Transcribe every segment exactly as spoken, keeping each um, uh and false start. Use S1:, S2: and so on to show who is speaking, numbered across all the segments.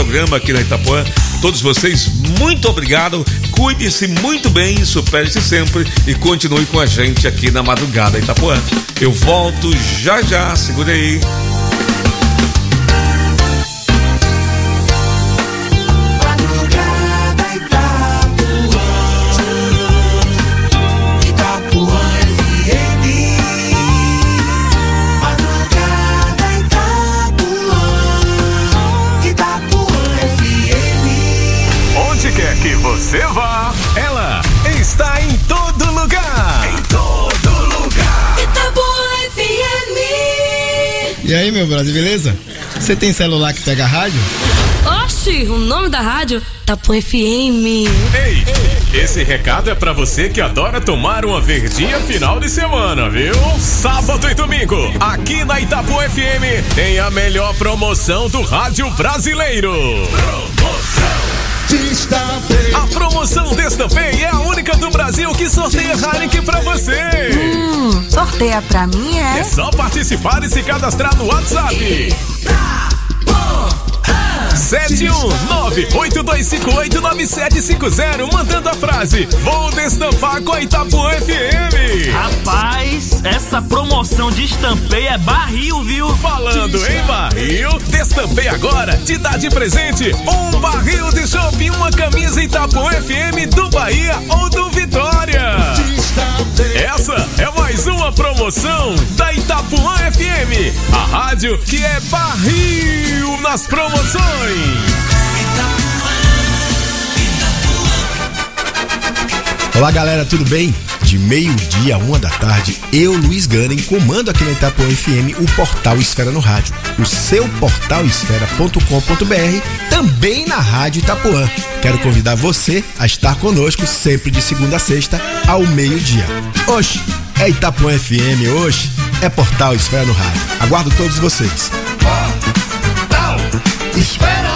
S1: programa aqui na Itapuã. Todos vocês, muito obrigado. Cuide-se muito bem, supere-se sempre e continue com a gente aqui na Madrugada Itapuã. Eu volto já já, segura aí.
S2: Você vá, ela está em todo lugar. Em todo lugar.
S3: Itapuã F M.
S4: E aí, meu brother, beleza? Você tem celular que pega rádio?
S3: Oxi, o nome da rádio? Itapuã F M.
S2: Ei, esse recado é pra você que adora tomar uma verdinha final de semana, viu? Sábado e domingo, aqui na Itapuã F M, tem a melhor promoção do rádio brasileiro. Promoção Destampei. A promoção Destampei é a única do Brasil que sorteia Heineken pra você.
S5: Hum, sorteia pra mim, é?
S2: É só participar e se cadastrar no WhatsApp. sete um nove oito dois cinco oito nove sete cinco zero, mandando a frase: vou destampar com a Itapuã F M.
S6: Rapaz, essa promoção de Destampei é barril, viu?
S2: Falando em barril, Destampei agora te dá de presente um barril de chopp e uma camisa Itapuã F M do Bahia ou do Vitória. Essa é mais uma promoção da Itapuã F M, a rádio que é barril nas promoções.
S4: Olá, galera, tudo bem? De meio-dia a uma da tarde, eu, Luiz Ganem, comando aqui na Itapuã F M o Portal Esfera no Rádio, o seu portal esfera ponto com ponto b r, também na Rádio Itapuã. Quero convidar você a estar conosco sempre de segunda a sexta ao meio-dia. Oxe, é Itapuã F M, oxe, é Portal Esfera no Rádio. Aguardo todos vocês.
S7: Portal Esfera!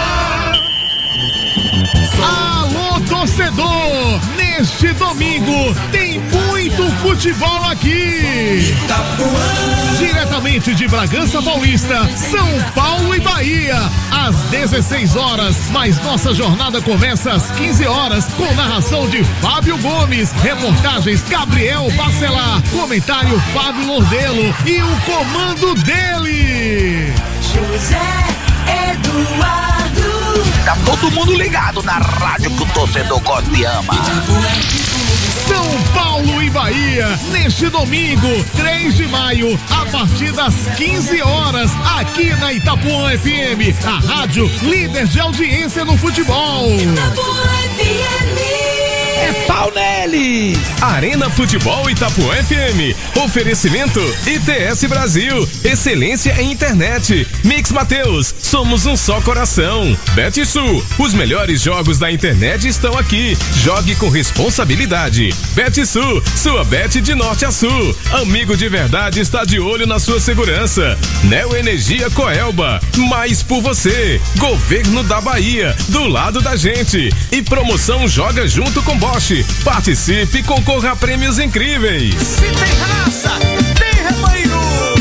S7: Alô, torcedor! Neste domingo tem muito futebol aqui. Itapuã. Diretamente de Bragança Paulista, São Paulo e Bahia, às dezesseis horas. Mas nossa jornada começa às quinze horas com narração de Fábio Gomes, reportagens Gabriel Bacelar, comentário Fábio Lordelo e o comando dele,
S3: José Eduardo.
S8: Tá todo mundo ligado na rádio que o torcedor gosta e ama.
S7: São Paulo e Bahia, neste domingo, três de maio, a partir das quinze horas, aqui na Itapuã F M, a rádio líder de audiência no futebol.
S3: Itapuã F M.
S2: É pau neles! Arena Futebol Itapuã F M. Oferecimento I T S Brasil. Excelência em internet. Mix Mateus. Somos um só coração. BetSul. Os melhores jogos da internet estão aqui. Jogue com responsabilidade. BetSul. Sua bet de norte a sul. Amigo de verdade está de olho na sua segurança. Neo Energia Coelba. Mais por você. Governo da Bahia. Do lado da gente. E promoção Joga Junto com Bosch. Participe e concorra a prêmios incríveis.
S8: Se tem raça, tem rebanho.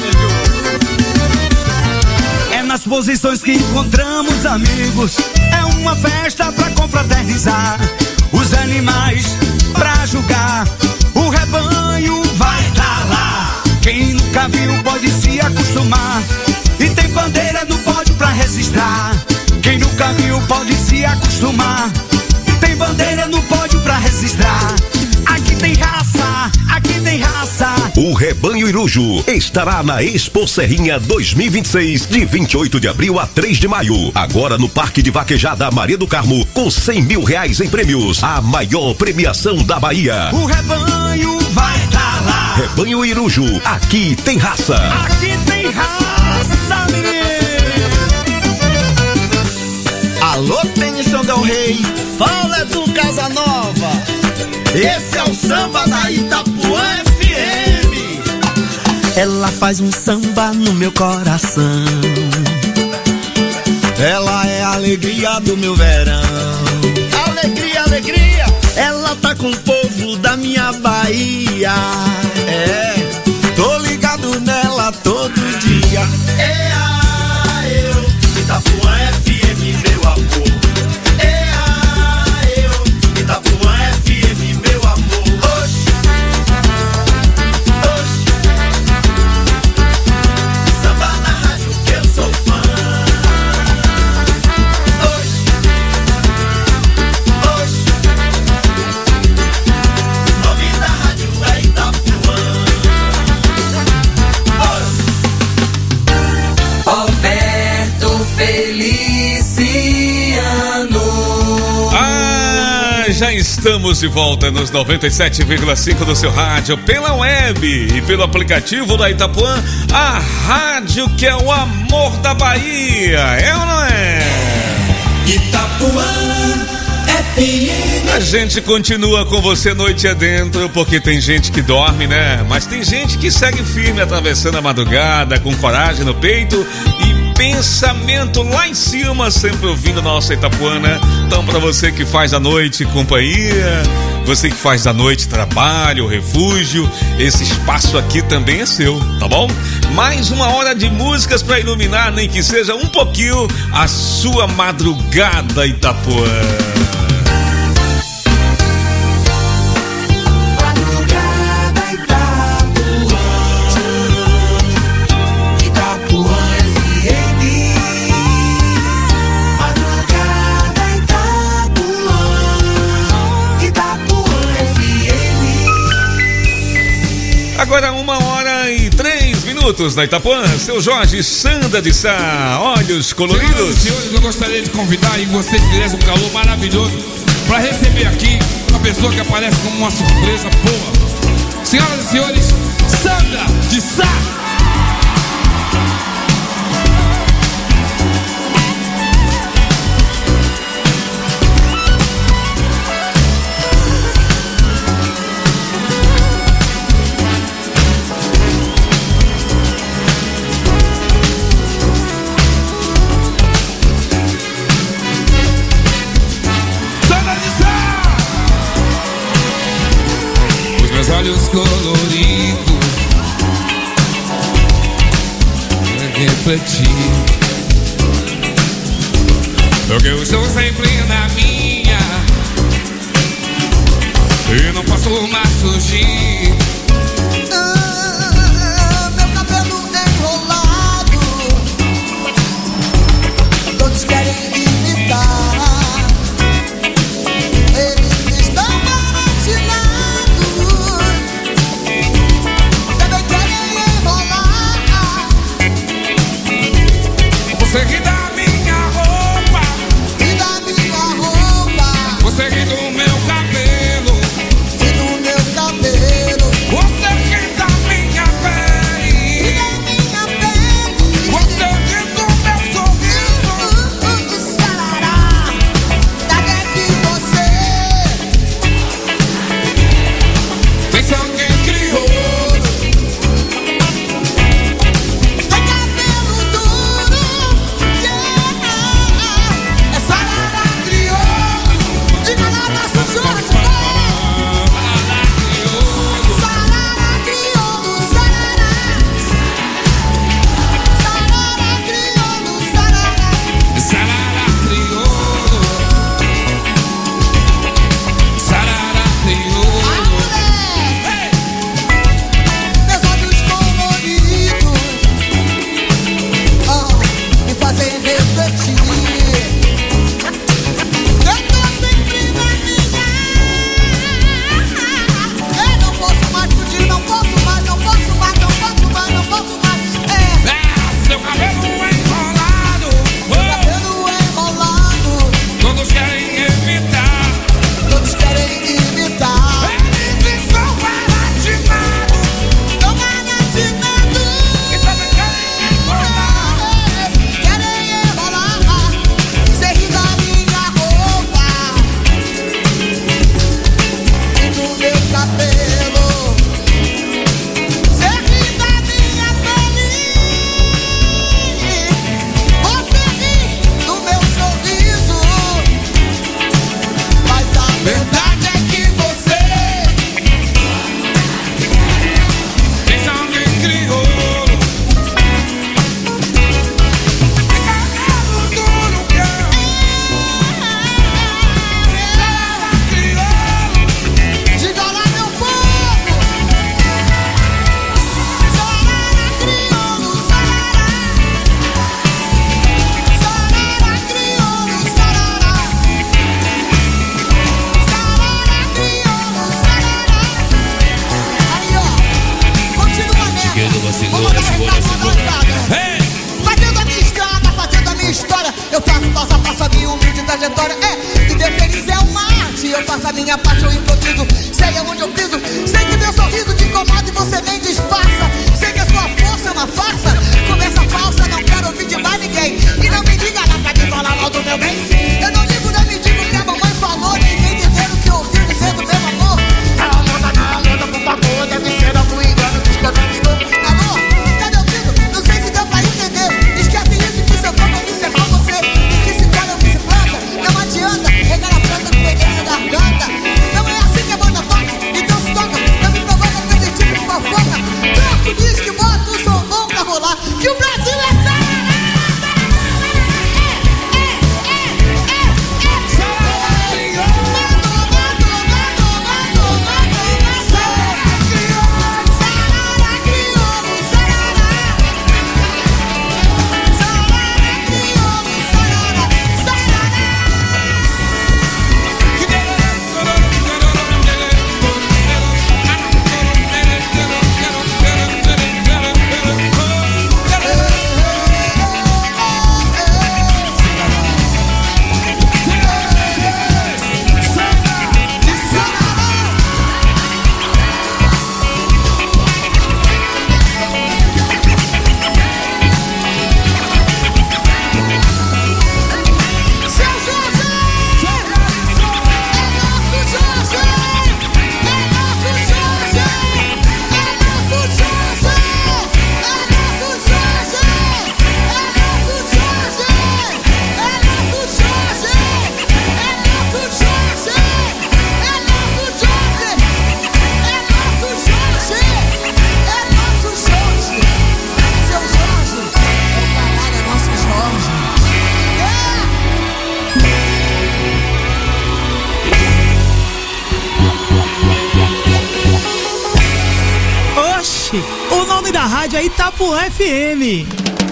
S8: É nas posições que encontramos amigos. É uma festa pra confraternizar. Os animais pra julgar. O rebanho vai tá lá. Quem nunca viu pode se acostumar. E tem bandeira no pódio pra registrar. Quem nunca viu pode se acostumar. Tem bandeira no pódio pra registrar. Aqui tem raça, aqui tem raça.
S9: O Rebanho Irujo estará na Expo Serrinha dois mil e vinte e seis, de vinte e oito de abril a três de maio. Agora no Parque de Vaquejada Maria do Carmo, com cem mil reais em prêmios. A maior premiação da Bahia.
S8: O rebanho vai tá lá.
S9: Rebanho Irujo, aqui tem raça.
S8: Aqui tem raça, menino.
S4: Alô, Tennyson Del Rey, fala do Casanova. Esse é o samba da Itapuã F M.
S8: Ela faz um samba no meu coração.
S4: Ela é a alegria do meu verão. Alegria, alegria.
S8: Ela tá com o povo da minha Bahia.
S4: É, tô ligado nela todo dia.
S8: É a eu, Itapuã F M, meu amor.
S1: Madrugada, já estamos de volta nos noventa e sete vírgula cinco do seu rádio, pela web e pelo aplicativo da Itapuã, a rádio que é o amor da Bahia, é ou não é?
S10: Itapuã F M.
S1: A gente continua com você noite adentro, porque tem gente que dorme, né? Mas tem gente que segue firme atravessando a madrugada, com coragem no peito e pensamento lá em cima, sempre ouvindo a nossa Itapuana. Então, pra você que faz da noite companhia, você que faz da noite trabalho, refúgio, esse espaço aqui também é seu, tá bom? Mais uma hora de músicas pra iluminar, nem que seja um pouquinho, a sua madrugada Itapuã. Agora uma hora e três minutos na Itapuã, seu Jorge Sanda de Sá, olhos coloridos.
S11: Senhoras e senhores, eu gostaria de convidar e vocês que dessem um calor maravilhoso para receber aqui uma pessoa que aparece como uma surpresa boa. Senhoras e senhores, Sanda de Sá. Olhos coloridos, refletir, porque eu estou sempre na minha e não posso mais fugir.
S12: Ah, meu cabelo enrolado, todos querem imitar.
S11: Você ri da minha roupa,
S12: e da minha roupa.
S11: Você ri do meu cabelo,
S12: e do meu cabelo.
S11: Você ri da minha pele,
S12: e da minha pele.
S11: Você ri do meu sorriso.
S12: Sarará, cadê que você
S11: tem sangue crioulo,
S12: tem cabelo duro. Eu faço passo a passo a minha humilde trajetória. É, viver feliz é uma arte. eu faço a minha parte, eu improviso. Sei aonde eu piso, sei que meu sorriso te incomoda e você nem disfarça. Sei que a sua força é uma farsa, conversa falsa, não quero ouvir de mais ninguém. E não me diga lá pra me falar mal do meu bem. Eu não ligo, não me digo o que a mamãe falou, ninguém dizendo o que eu ouvi, dizendo meu amor. Não, muda, não, muda, por favor, deve ser algum engano, diz que eu não estou. Alô, tá me ouvindo? Não sei se deu pra entender. Esquece isso, que seu corpo me ser mal você. E que se colhe ou que se planta, não adianta regar a planta com veneno na garganta. Não é assim que a banda toca, então se toca. Não me provoca com esse tipo de fofoca. Torto diz que bota o som bom pra rolar, que o Brasil é sério.
S13: O nome da rádio é Itapuã F M.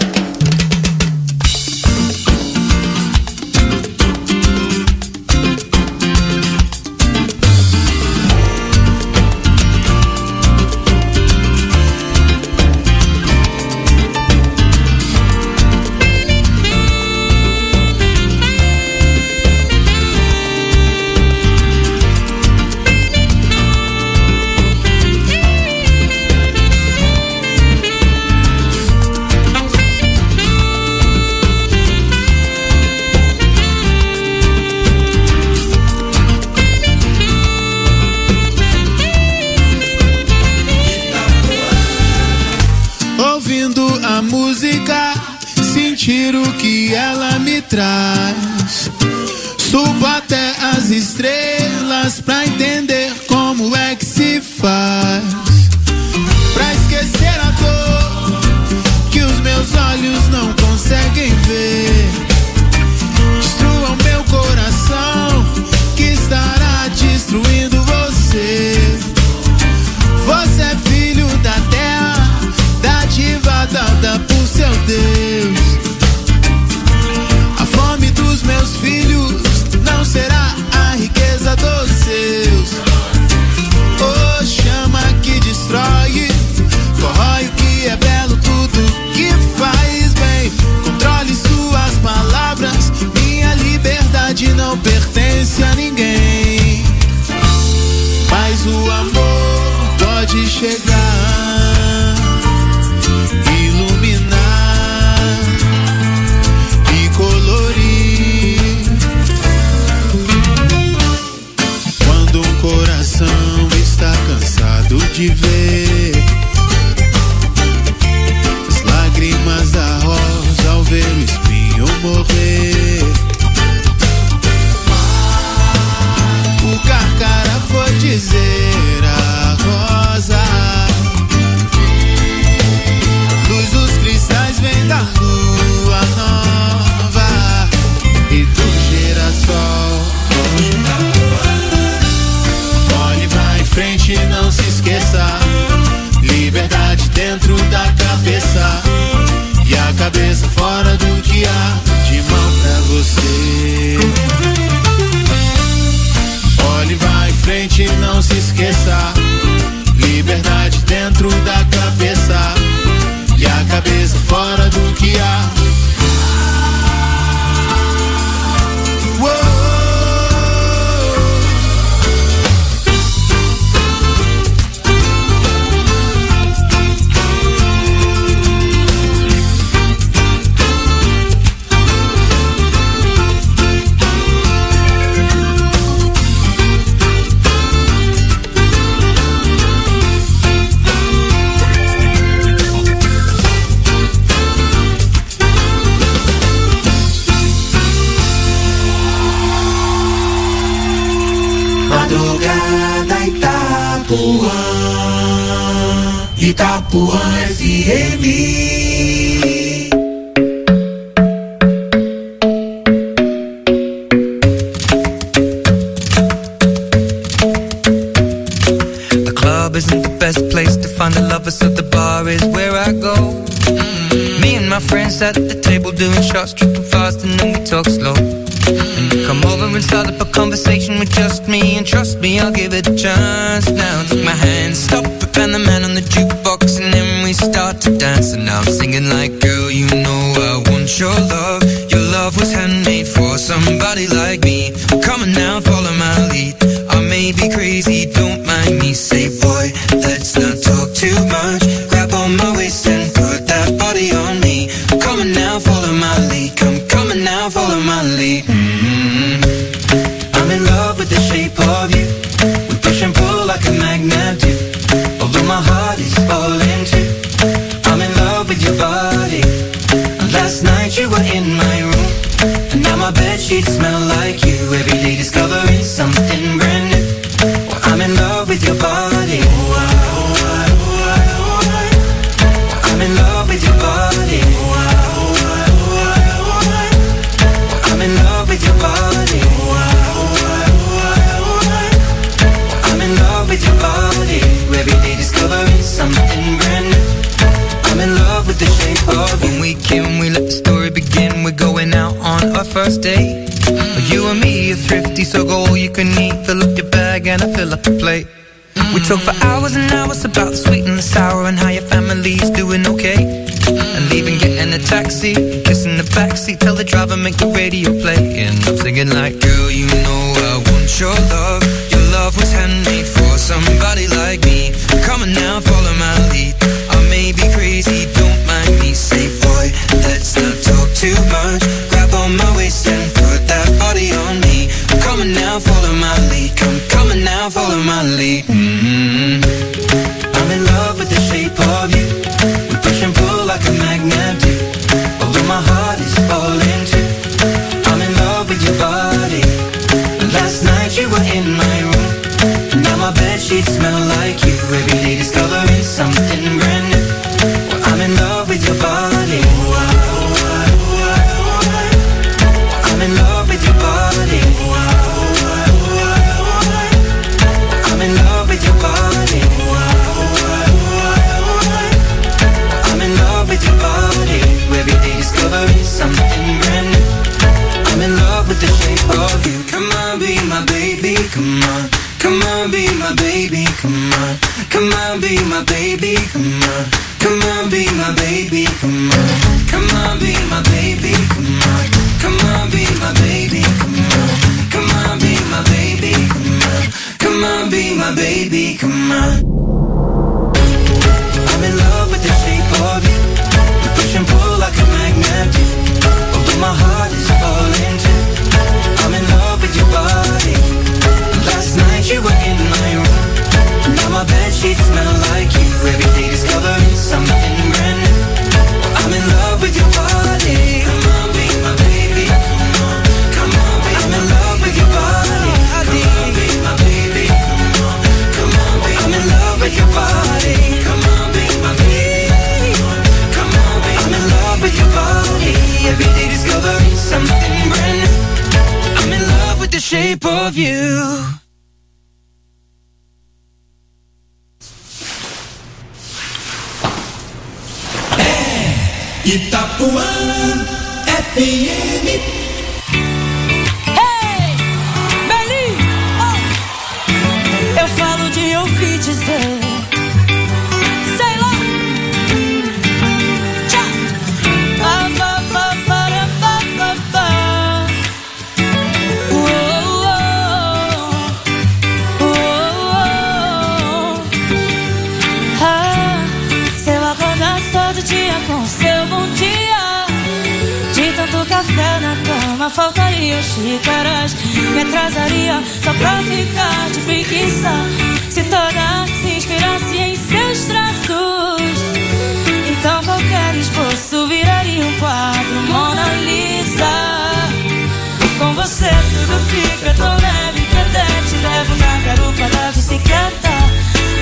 S14: Sentir o que ela me traz. Subo até as estrelas pra entender como é que se faz. Pra esquecer a dor que os meus olhos não conseguem ver. Destrua o meu coração que estará destruindo você. Você é filho da terra, dádiva dada por seu Deus. A fome dos meus filhos não será a riqueza dos seus. Oh, chama que
S10: Itapuã, Itapuã F M.
S15: Isn't the best place to find the lovers, so the bar is where I go. Mm-hmm. Me and my friends at the table doing shots, tripping fast, and then we talk slow. And you come over and start up a conversation with just me, and trust me, I'll give it a chance. Now take my hand, stop it, and the man on the jukebox, and then we start to dance. And now I'm singing like, girl, you know I want your love. Your love was handmade for somebody like me. Come on now, follow my lead. I may be crazy, don't mind me. Say, boy, let's not talk too much. Grab on my waist and put that body on me. Come on now, follow my lead. Come, come on now, follow my lead. Mm-hmm. I'm in love with the shape of you. We push and pull like a magnet do. Although my heart is falling too. I'm in love with your body. And last night you were in my room, and now my bedsheets smell like you. Every day discovering something brand new. Well, I'm in love with your body. I'm in love with your body. I'm in love with your body. I'm in love with your body. Every day discovering something brand new. I'm in love with the shape of you. When we can, we let the story begin. We're going out on our first date. Mm-hmm. You and me are thrifty, so go all you can eat. Fill up your bag and I fill up the plate. Mm-hmm. We talk for hours and hours about the sweet and the sour, and how your family's doing okay. Mm-hmm. And leaving, getting a taxi, kissing the backseat, tell the driver make the radio play. And I'm singing like, girl, you know I want your love. Your love was handmade for somebody like me. Come on now, follow my lead. I may be crazy, don't mind me. Say, boy, let's not talk too much. Grab on my waist and put that body on me. Come on now, follow my lead. Come, come on now, follow my lead. Mm-hmm. I'm in love with the shape of you. We push and pull like a magnet do. Although my heart is falling too. I'm in love with your body. And last night you were in my room, and now my bedsheets smell like you. Every day discovering something brand new. Well, I'm in love with your body. I'm in love with your body. I'm in love with your body. I'm in love with your body. Every day discovering something brand new. I'm in love with the shape of you. Come on, be my baby, come on. Come on, be my baby, come on. Come on, be my baby, come on. Come on, be my baby, come on. Come on, be my baby, come on. Come on, be my baby, come on. Come on, be my baby, come on. Come on, be my baby, come on. I'm in love with the shape of you. We push and pull like a magnet do. Although my heart is falling too. I'm in love with your body. Last night you were in my room, now my bedsheets smell like you. Every day discovering something brand new. I'm in love with your body. Come on, be my baby. Come on, come on, be I'm in love with your body. Come on, be my baby. Come on, come on, be I'm in love with your body. Come on, be my baby. Come on, be I'm in love with your body. Every day discovering something brand new. I'm in love with the shape of you.
S10: Itapuã F M.
S3: Hey, Beli, oh. Eu falo de ouvir dizer, sei lá, tchau, ba, ba, ba, ba, ba, ba, ba. Oh, oh, oh, oh, oh. Ah, se eu acordasse todo dia com seu bom dia, de tanto café na cama faltariam xícaras, me atrasaria só pra ficar de preguiça. Se toda arte se inspirasse em seus traços, então qualquer esboço viraria um quadro Mona Lisa. Com você tudo fica tão leve que até te levo na garupa da bicicleta.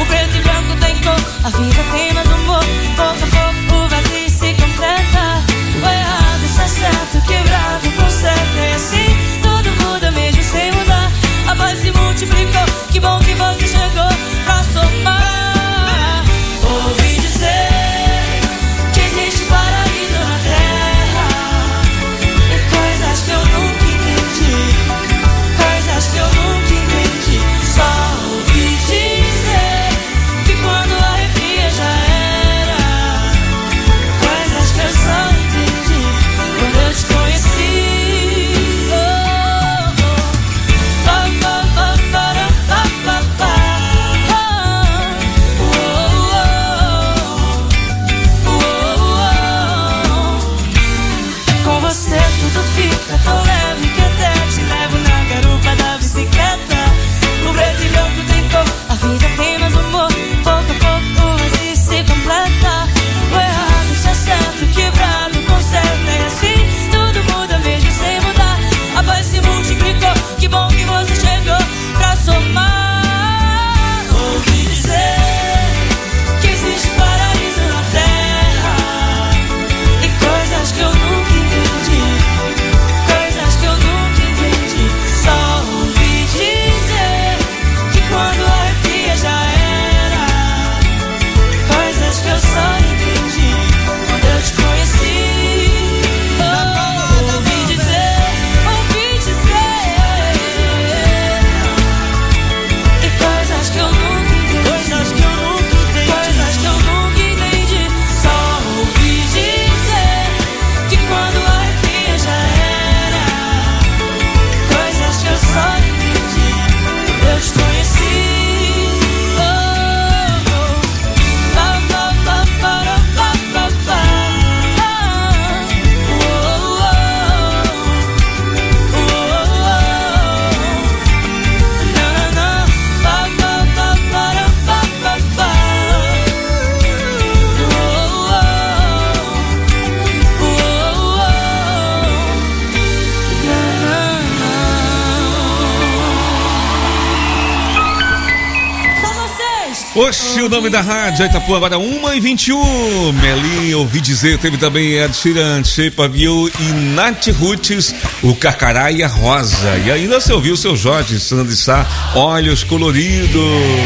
S1: Oxe, o nome da rádio Itapuã, agora uma e vinte e um. Melinha, ouvi dizer, teve também Ed Sheeran, Shape of You e Nath Roots, o Carcará e a Rosa. E ainda você ouviu o seu Jorge Sandy Sá, Olhos Coloridos.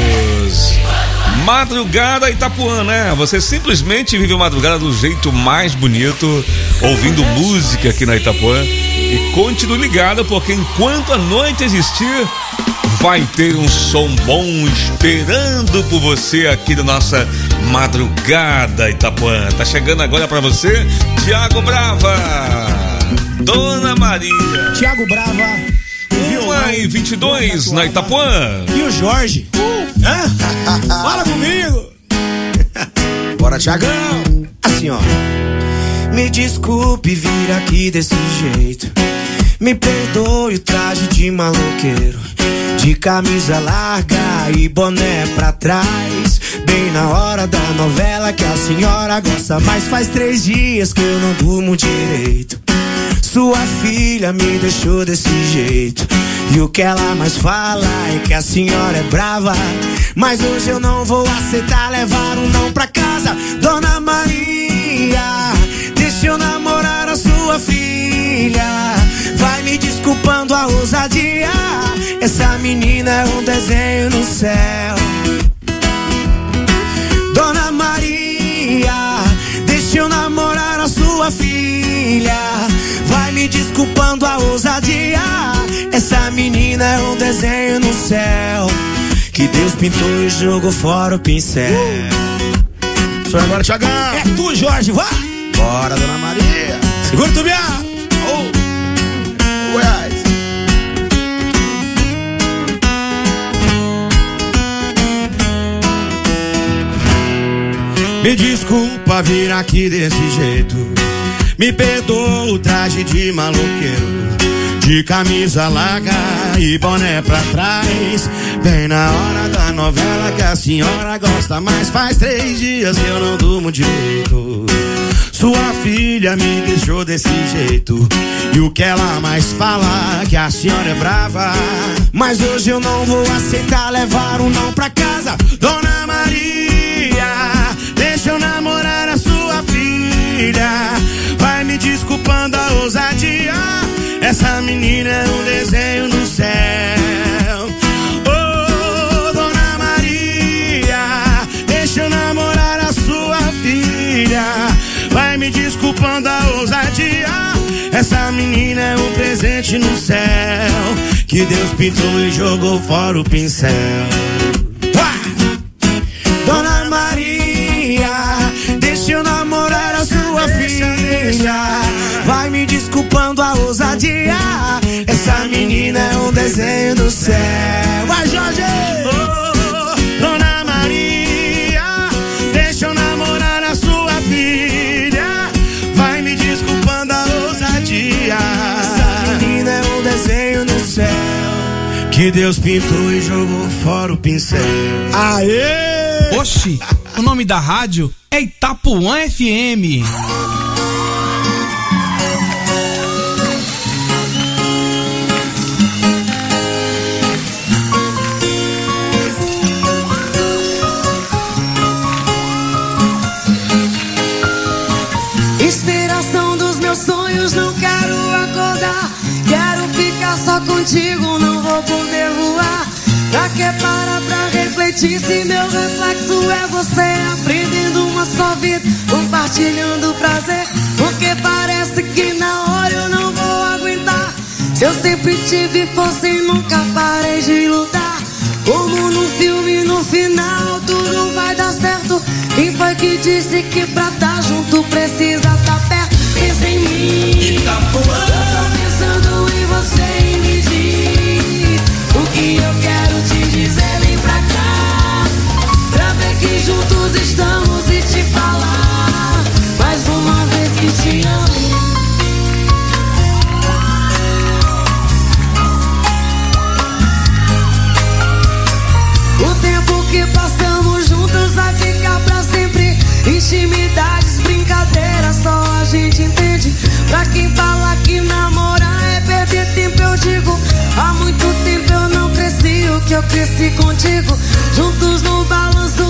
S1: Madrugada Itapuã, né? Você simplesmente vive a madrugada do jeito mais bonito, ouvindo música aqui na Itapuã. E continue ligado, porque enquanto a noite existir, vai ter um som bom esperando por você aqui na nossa Madrugada Itapuã. Tá chegando agora pra você, Tiago Brava, Dona Maria.
S16: Tiago Brava,
S1: uma e vinte e dois na Itapuã.
S16: E o Jorge? Uh, hã? Fala comigo.
S17: Bora, Tiagão. Assim, ó. Me desculpe vir aqui desse jeito. Me perdoe o traje de maloqueiro, de camisa larga e boné pra trás, bem na hora da novela que a senhora gosta. Mas faz três dias que eu não durmo direito. Sua filha me deixou desse jeito, e o que ela mais fala é que a senhora é brava. Mas hoje eu não vou aceitar levar um não pra casa. Dona Maria, deixa eu namorar a sua filha. Vai me desculpando a ousadia, essa menina é um desenho no céu. Dona Maria, deixa eu namorar a sua filha. Vai me desculpando a ousadia, essa menina é um desenho no céu, que Deus pintou e jogou fora o pincel.
S16: uh. Só agora, Tiagão.
S17: É tu, Jorge, vai.
S16: Bora, Dona Maria.
S17: Segura o tubiá. Oh.
S16: Goiás.
S17: Me desculpa vir aqui desse jeito. Me perdoa o traje de maloqueiro, de camisa larga e boné pra trás, bem na hora da novela que a senhora gosta. Mas faz três dias que eu não durmo direito. Sua filha me deixou desse jeito, e o que ela mais fala é que a senhora é brava. Mas hoje eu não vou aceitar levar um não pra casa. Dona Maria, deixa eu namorar a sua filha. Vai me desculpando a ousadia, essa menina é um desenho no céu. Oh, Dona Maria, deixa eu namorar a sua filha. Vai me desculpando a ousadia, essa menina é um presente no céu, que Deus pintou e jogou fora o pincel. Uá! Dona Maria, deixa eu namorar a sua filha. Vai me desculpando a ousadia, essa menina é um desenho do céu. Vai, Jorge! Oh, Dona Maria, deixa eu namorar a sua filha. Vai me desculpando a ousadia, essa menina é um desenho no céu, que Deus pintou e jogou fora o pincel.
S16: Aê!
S13: Oxi, o nome da rádio é Itapuã F M.
S18: Inspiração dos meus sonhos, não quero acordar. Quero ficar só contigo, não vou poder voar. Pra que parar pra refletir se meu reflexo é você? Aprendendo uma só vida, compartilhando prazer. Porque parece que na hora eu não vou aguentar. Se eu sempre tive força e nunca parei de lutar. Como no filme, no final tudo vai dar certo. Quem foi que disse que pra tá junto precisa tá perto? Pensa em mim, Itapuã. Eu tô pensando em você e me diz o que eu quero te dizer. Vem pra cá, pra ver que juntos estamos e te falar mais uma vez que te amo. O tempo que passamos juntos vai ficar pra sempre. Intimidades, brincadeiras, só a gente entende. Pra quem fala que namorar é perder tempo, eu digo, há muito tempo eu não cresci o que eu cresci contigo. Juntos no balanço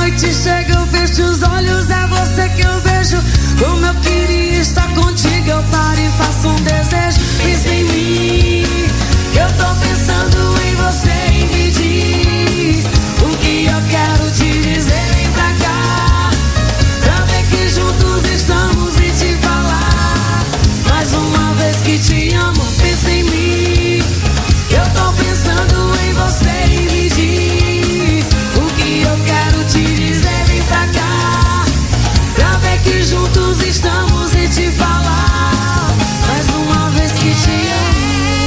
S18: noite chega, eu fecho os olhos, é você que eu vejo. Como eu queria estar contigo, eu paro e faço um desejo. Pensa em mim, que eu tô pensando em você e me diz o que eu quero te dizer. Vem pra cá, pra ver que juntos estamos e te falar mais uma vez que te amo. Pensa em mim, que eu tô pensando em você e me diz o que eu quero te dizer. Vem pra cá, pra ver que juntos estamos e te falar mais uma vez que te amo.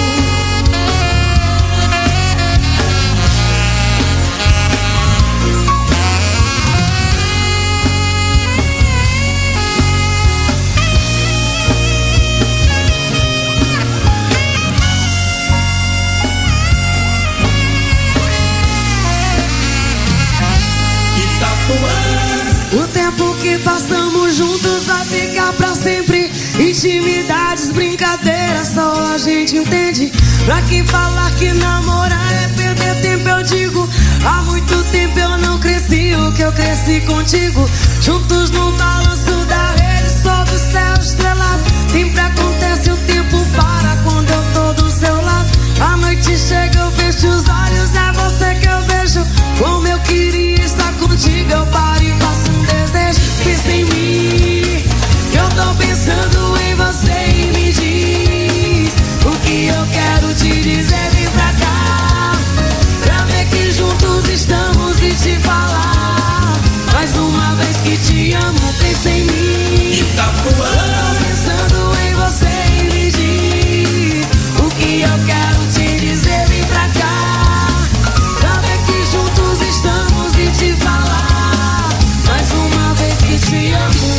S18: O tempo que passamos juntos vai ficar pra sempre. Intimidades, brincadeiras, só a gente entende. Pra que falar que namorar é perder tempo, eu digo. Há muito tempo eu não cresci o que eu cresci contigo. Juntos no balanço da rede, sob o céu estrelado. Sempre acontece, o tempo para quando eu tô do seu lado. A noite chega, eu fecho os olhos, é você que eu vejo. Como eu queria estar contigo, eu paro e faço um desejo. Pensa em mim, que eu tô pensando em você e me diz o que eu quero te dizer. Vem pra cá, pra ver que juntos estamos e te falar mais uma vez que te amo. Pensa em mim, eu tô pensando em você e me diz o que eu quero te dizer. Vem pra cá, pra ver que juntos estamos e te falar mais uma vez que te amo.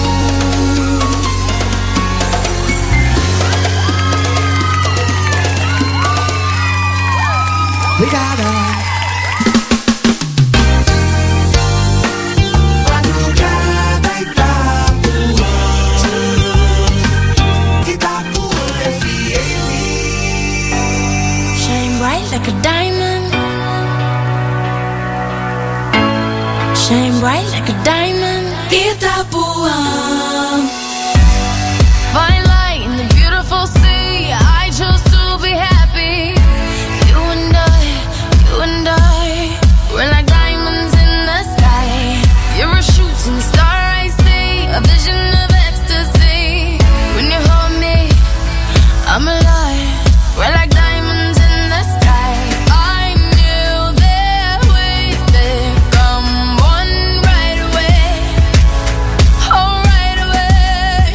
S18: Obrigada.
S10: Madrugada Itapuã, Itapuã F M.
S3: Shine bright like a diamond. Shine bright like a diamond. Itapuã. Fine light in the beautiful sea. I chose to be happy. You and I, you and I, we're like diamonds in the sky. You're a shooting star, I see, a vision of ecstasy. When you hold me, I'm alive. We're like diamonds in the sky. I knew that we'd become one right away. Oh, right away.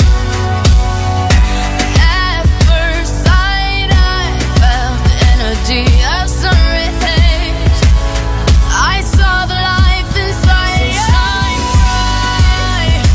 S3: At first sight, I felt the energy of sun rays. I saw the life inside. Shine bright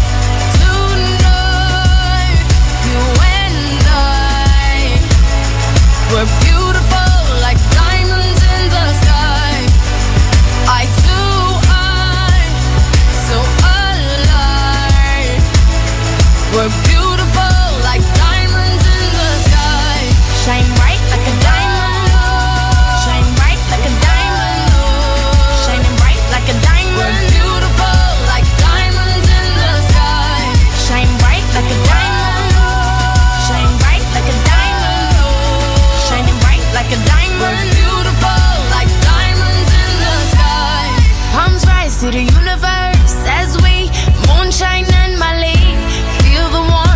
S3: tonight. You and I, we're beautiful like diamonds in the sky. Eye to eye, so alive. We're beautiful like diamonds in the sky. Shine bright like a diamond. Shine bright like a diamond. Shining bright like a diamond. We're beautiful like diamonds in the sky. Shine bright like a diamond. Shine bright like a diamond. Shining bright like a diamond. We're beautiful like diamonds in the sky. Palms rise to the universe as we moonshine and Mali. Feel the warmth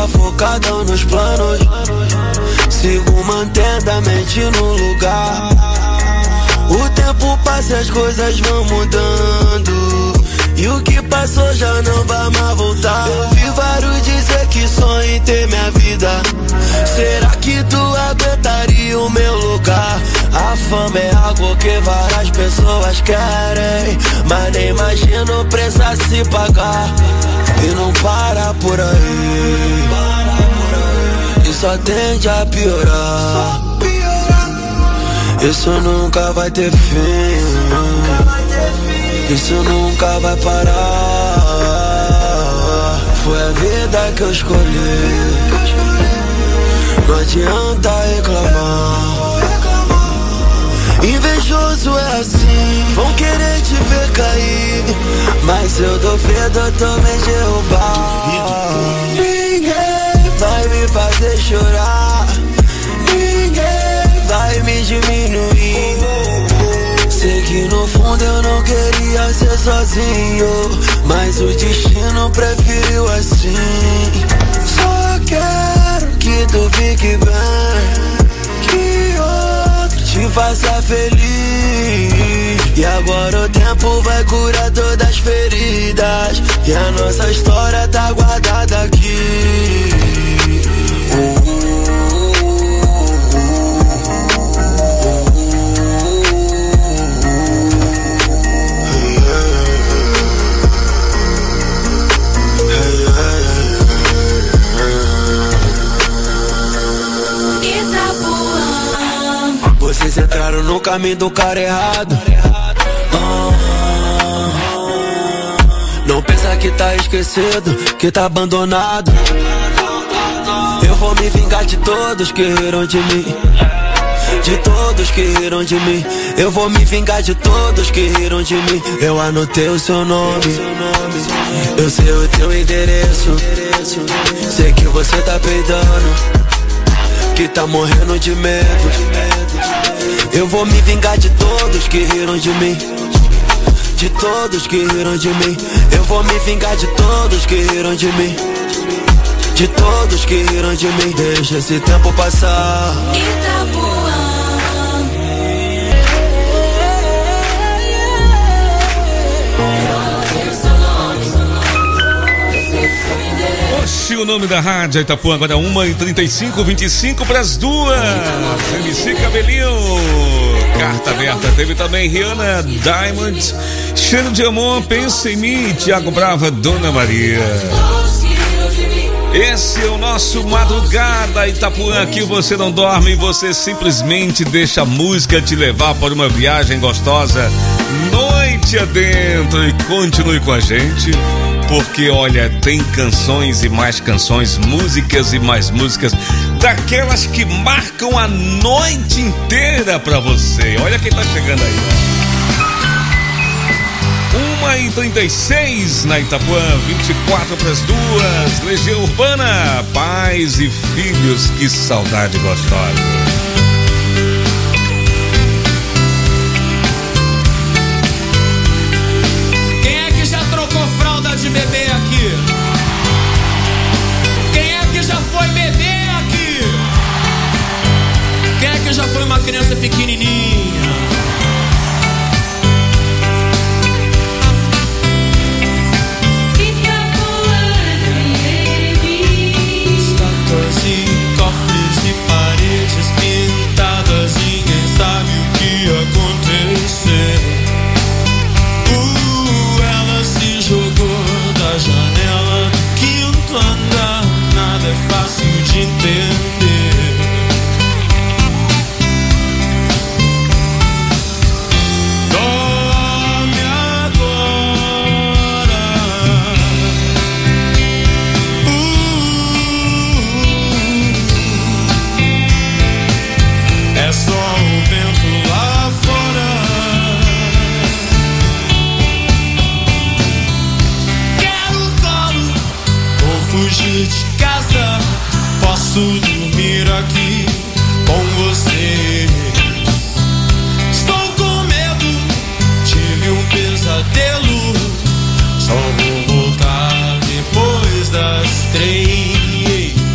S19: focadão nos planos. Sigo mantendo a mente no lugar. O tempo passa e as coisas vão mudando, e o que passou já não vai mais voltar. Eu vi vários dizer que sonho em ter minha vida. Será que tu aguentaria o meu lugar? A fama é algo que várias pessoas querem, mas nem imagino o preço a se pagar. E não para por aí, e só tende a piorar. Isso nunca vai ter fim, isso nunca vai parar. Foi a vida que eu escolhi, não adianta reclamar. Invejoso é assim, vão querer te ver cair, mas eu duvido tu me derrubar. Ninguém vai me fazer chorar, ninguém vai me diminuir. Sei que no fundo eu não queria ser sozinho, mas o destino preferiu assim. Só quero que tu fique bem, que outro te faça feliz. E agora o tempo vai curar todas as feridas, e a nossa história tá guardada aqui. Vocês entraram no caminho do cara errado. Ah, não pensa que tá esquecido, que tá abandonado. Eu vou me vingar de todos que riram de mim, de todos que riram de mim. Eu vou me vingar de todos que riram de mim. Eu anotei o seu nome, eu sei o teu endereço. Sei que você tá peidando, que tá morrendo de medo. Eu vou me vingar de todos que riram de mim, de todos que riram de mim. Eu vou me vingar de todos que riram de mim, de todos que riram de mim. Deixa esse tempo passar.
S1: Oxi, o nome da rádio Itapuã, agora uma e trinta e cinco, vinte e cinco para as duas. M C Cabelinho, carta aberta. Teve também Rihanna, Diamond, Cheiro de Amor, Pensa em Mim, Thiago Brava, Dona Maria. Esse é o nosso Madrugada Itapuã. Aqui você não dorme, você simplesmente deixa a música te levar para uma viagem gostosa noite adentro. E continue com a gente, porque olha, tem canções e mais canções, músicas e mais músicas, daquelas que marcam a noite inteira pra você. Olha quem tá chegando aí. uma e trinta e seis na Itapuã, vinte e quatro para as duas. Legião Urbana, pais e filhos, que saudade gostosa.
S20: De bebê aqui? Quem é que já foi bebê aqui? Quem é que já foi uma criança pequenininha? Estátuas e cofres e paredes pintadas, ninguém sabe o que aconteceu. Jogou da janela do quinto andar, nada é fácil de entender. Dorme agora. Uh, é só o vento lá fora. Fugir de casa, posso dormir aqui com você. Estou com medo, tive um pesadelo. Só vou voltar depois das três.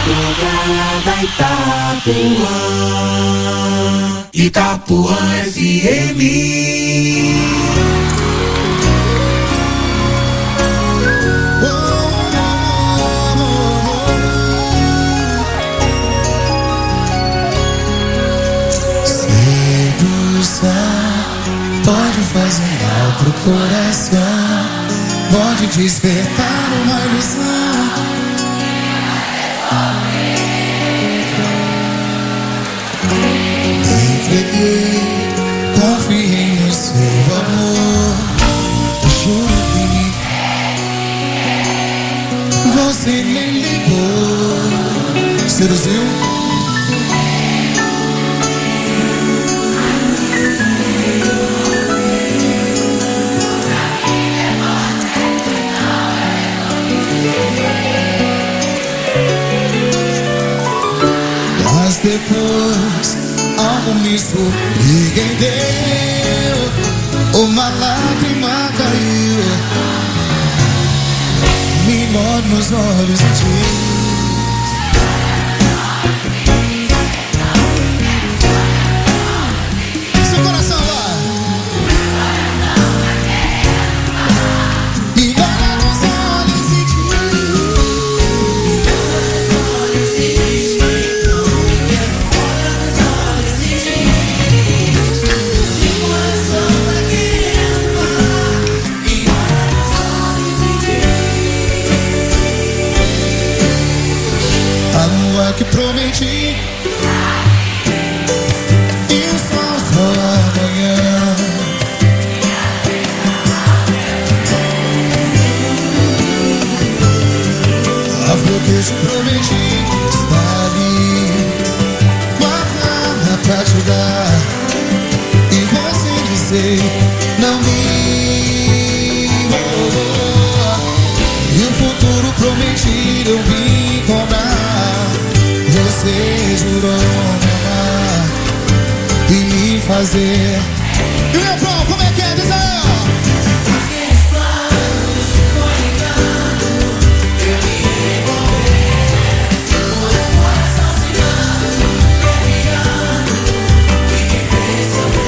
S10: Madrugada Itapuã, Itapuã F M.
S14: Pode fazer mal pro coração, pode despertar uma ilusão. Entreguei, confiei no seu amor. Juro que você nem ligou. Seduziu? Mas depois algo me surpreendeu, uma lágrima caiu, me molha nos olhos e diz: seu coração vai. Me molha nos olhos e que prometi e o sol só amanhã. A flor que eu te prometi está ali, guardada pra te dar, e você dizer não me oh, e o futuro prometido eu vim cobrar. Você jurou me amar e me fazer. E o meu pão, como é que é? Diz aí, ó. Aqueles planos foi engano, eu me envolver. O meu coração se dando, enviando, e me fez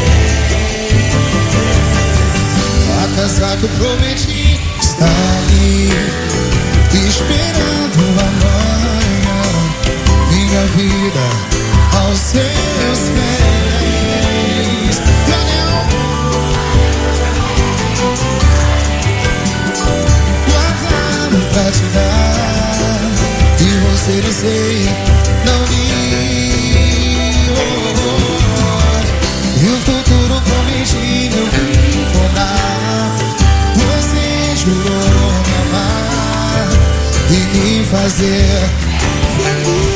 S14: sofrer. A casa que eu prometi está ali, esperando amanhã. Minha vida aos seus pés, guardado pra te dar, e você dizer não me oh, e o futuro prometido eu vim cobrar. Você jurou me amar e me fazer feliz.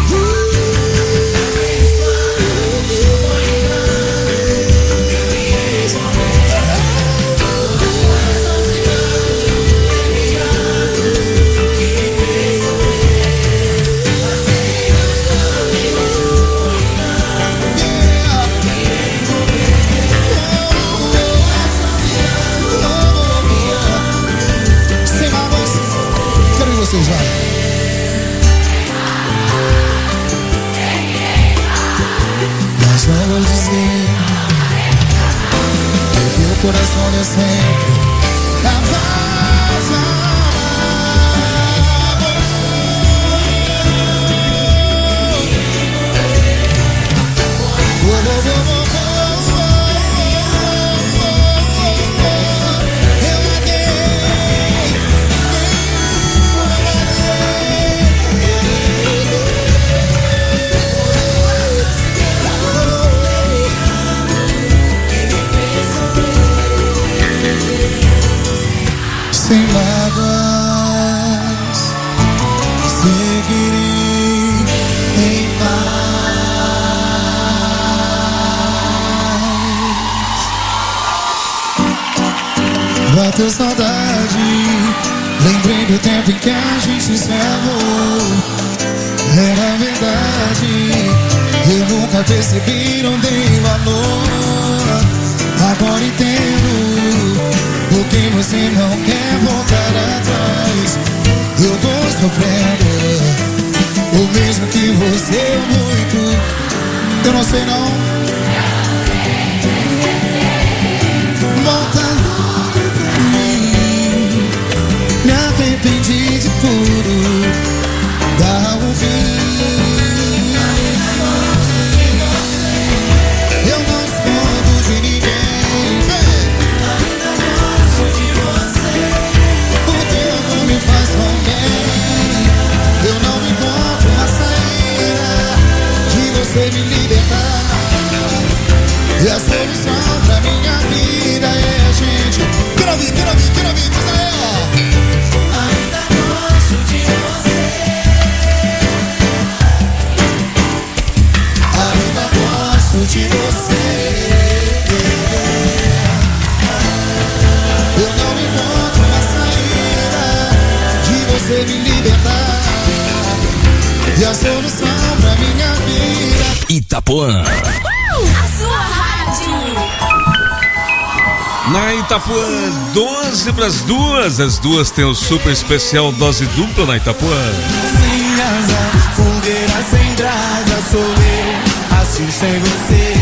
S14: Vocês vai. Mas não vou dizer que o coração é sempre capaz de sem mágoas, seguirei em paz. Bateu saudade, lembrei do tempo em que a gente se amou. Era verdade, eu nunca percebi, não dei valor. Agora entendo porque você não quer voltar atrás. Eu tô sofrendo, o Eu não sei não. Volta logo pra mim. Me arrependi de tudo. Dá um fim. Eu não escondo de ninguém. Ainda gosto de você. O teu não me faz tão bem. Eu não encontro uma saída de você me libertar. E a solução pra minha vida é a gente. Quero ouvir, quero ouvir, quero ouvir, diz aí, ó. Ainda gosto de você. Ainda gosto de você. Eu não encontro uma saída de você me libertar. E a solução pra minha vida.
S2: Itapuã.
S3: A sua rádio.
S1: Na Itapuã, doze para as duas. As duas tem o super especial dose dupla na Itapuã.
S14: Sem asa, fogueira sem brasa, sou eu, assim sem você.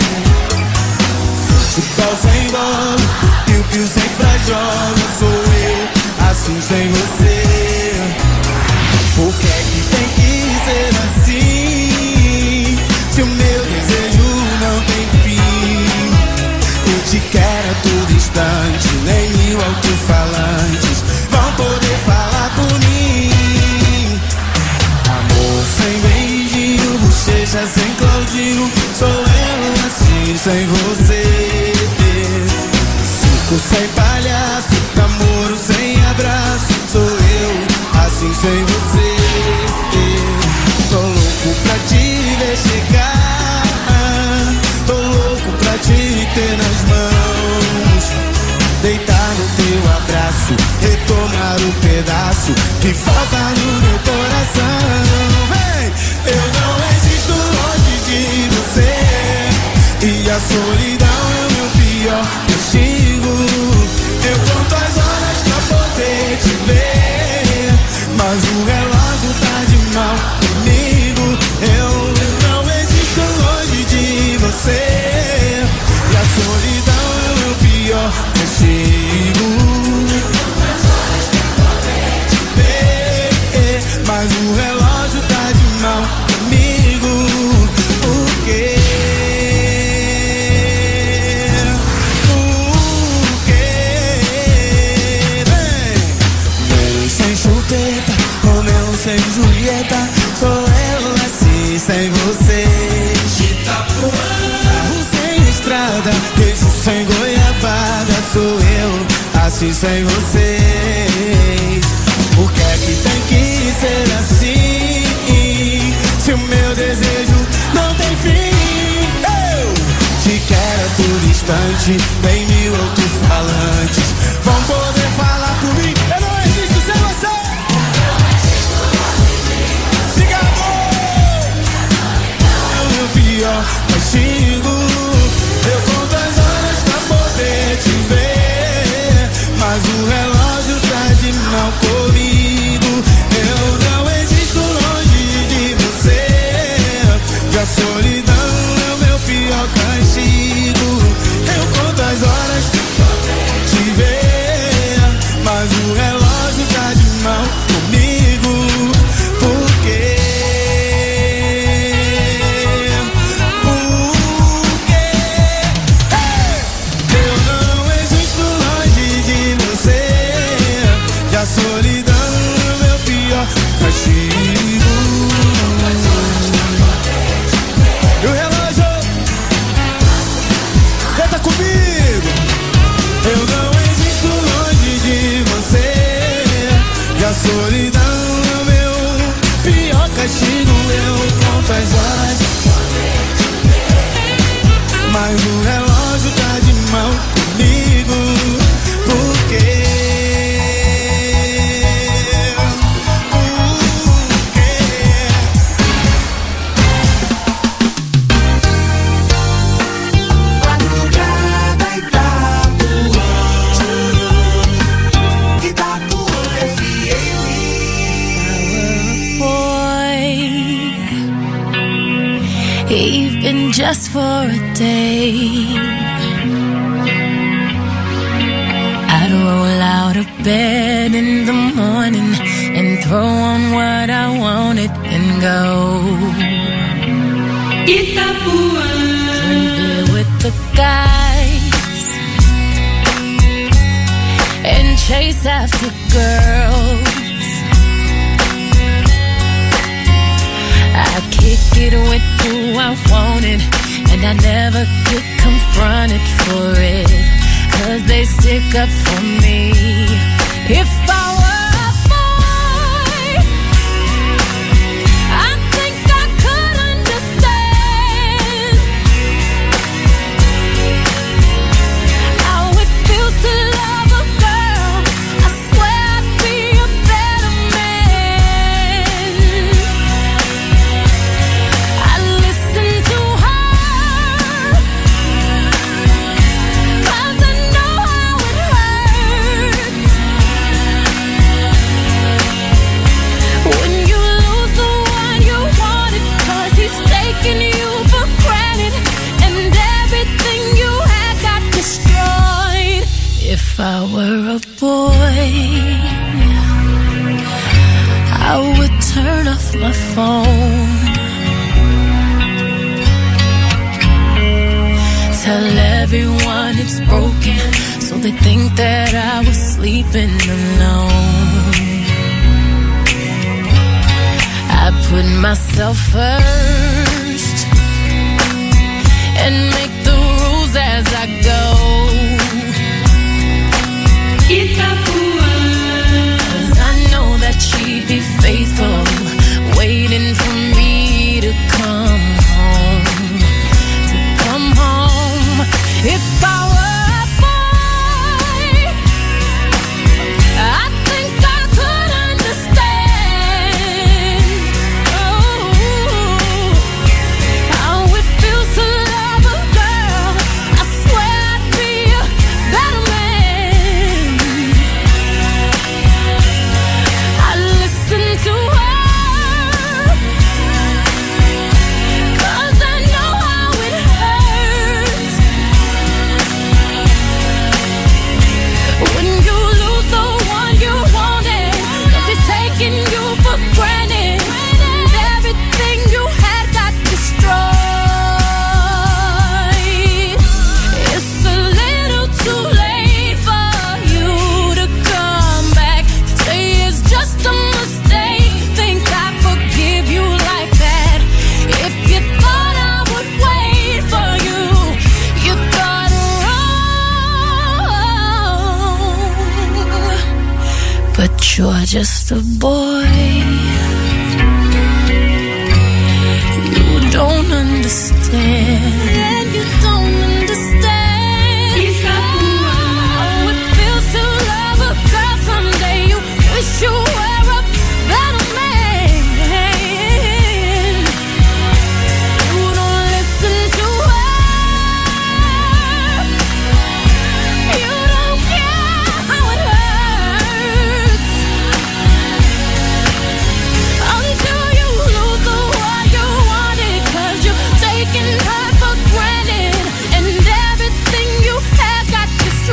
S14: Futebol sem bola, piu-piu sem frajola, sou eu, assim sem você. Por que é que tem que ser assim? Se o meu desejo não tem fim. Eu te quero a todo instante, nem mil alto-falantes vão poder falar por mim. Amor sem beijinho, bochecha sem Claudinho, sou eu assim sem você. Circo sem palhaço, namoro sem abraço, sou eu assim sem você. Tô louco pra te ver chegar, tô louco pra te ter nas mãos, deitar no teu abraço, retomar o pedaço que falta no meu coração. Vem, eu não existo longe de você, e a solidão é o meu pior castigo. Eu conto as horas pra poder te ver, mas o relógio tá de mal comigo. Eu não existo longe de você, e a solidão é o meu pior castigo. Mas o relógio tá de mal comigo. Por quê? Por quê? Vem, sem chupeta, Romeu sem Julieta, sou eu assim sem você. Carro sem estrada, queijo sem goiabada, sou eu assim sem você. Por que é que tem que ser assim? Se o meu desejo não tem fim. Eu te quero a todo instante, bem mil alto-falantes vão poder falar por mim. Eu não existo sem você. Obrigado. É o meu pior castigo. Eu conto as horas pra poder te ver, mas o relógio tá de mal comigo. Eu não existo longe de você, e a solidão é o meu pior castigo. Eu conto as horas pra te ver.
S3: even just for a day. I'd roll out of bed in the morning and throw on what I wanted and go. Itapuã. Drink beer with the guys and chase after girls. I kick it with who I wanted, and I never get confronted for it, 'cause they stick up for me. If I were a boy, I think I could understand how it feels to love a girl. I swear I'd be a better man. I listen to her, 'cause I know how it hurts when you lose the one you wanted, 'cause he's taking you for granted and everything you had got destroyed. If I were a boy, I would turn off my phone, tell everyone it's broken, so they think that I was sleeping alone. I put myself first and make the rules as I go. Itapuã. 'Cause I know that she'd be faithful, waiting for me to come home, to come home. If I were a boy, I think I could understand, oh, how it feels to love a girl. I swear I'd be a better man. I listen to her, 'cause I know how it hurts when you lose the one you wanted, 'cause he's taking you for granted and everything you had got destroyed. It's a little too late for you to come back, say it's just a mistake, think I forgive you like that. If you thought I would wait for you, you thought wrong. But you're just a boy, you don't understand. You don't understand how it feels to love a girl. Someday you wish you were a better man. You don't listen to her, you don't care how it hurts until you lose the one you wanted, 'cause you're taking her for granted and everything you had got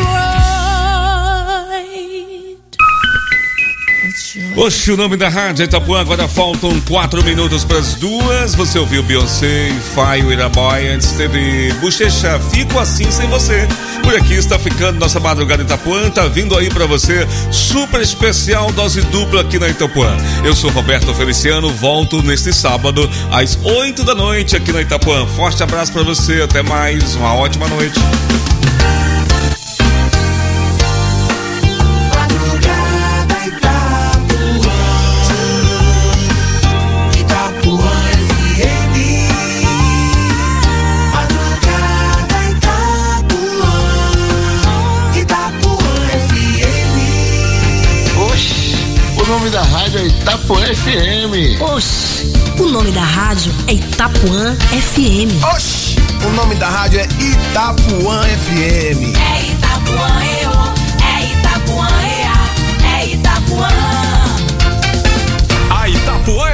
S3: destroyed.
S1: Oxe, o nome da rádio é Itapuã. Agora faltam quatro minutos para as duas. Você ouviu Beyoncé, Fire with a Boy. Antes teve Bochecha, Fico Assim Sem Você. Por aqui está ficando nossa madrugada Itapuã. Tá vindo aí para você super especial, dose dupla aqui na Itapuã. Eu sou Roberto Feliciano, volto neste sábado às oito da noite aqui na Itapuã. Forte abraço para você, até mais, uma ótima noite.
S21: O nome da rádio é Itapuã F M.
S22: Oxi, o nome da rádio é Itapuã F M.
S4: Oxi, o nome da rádio é Itapuã F M.
S22: É Itapuã F M.